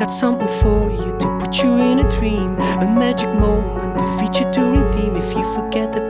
got something for you to put you in a dream, a magic moment, a feature to redeem. If you forget the